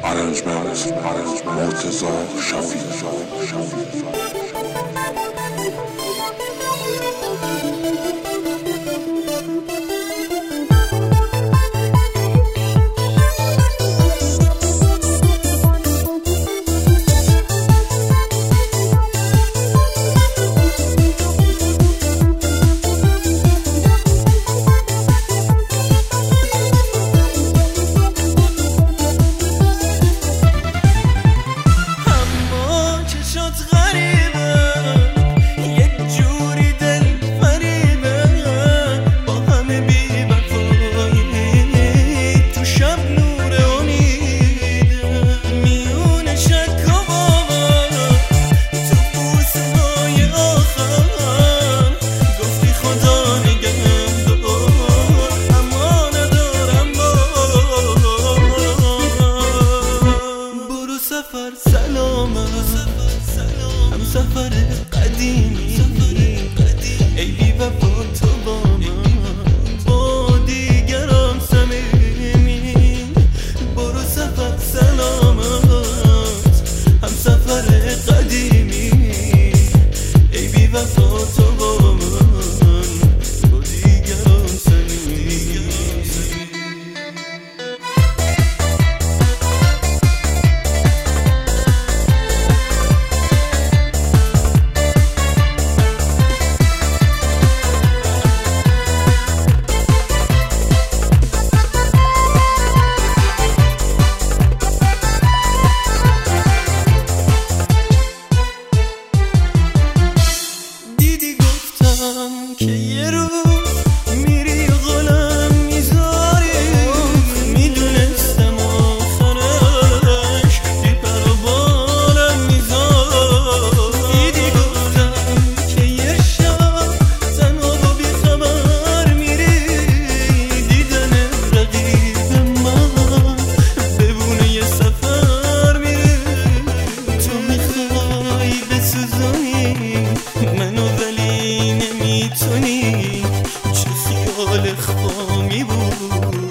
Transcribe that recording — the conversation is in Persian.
مرتضی شفیع. هم سفر قدیمی ای بی وفا تو با من، با دیگران صمیمی. برو سفر سلامت، هم سفر قدیمی ای بی وفا تو با من، با دیگران صمیمی. که یه روز میری و غلم میذاری، میدونستم آخرش بی پر و بالم میذاری. دیدی گفتم که یه شب تنها و بی خبر میری، دیدن رقیب من ببونه یه سفر میری. تو میخوای بسوزانی منو ولی نمیتونی، چه خیال خامی بود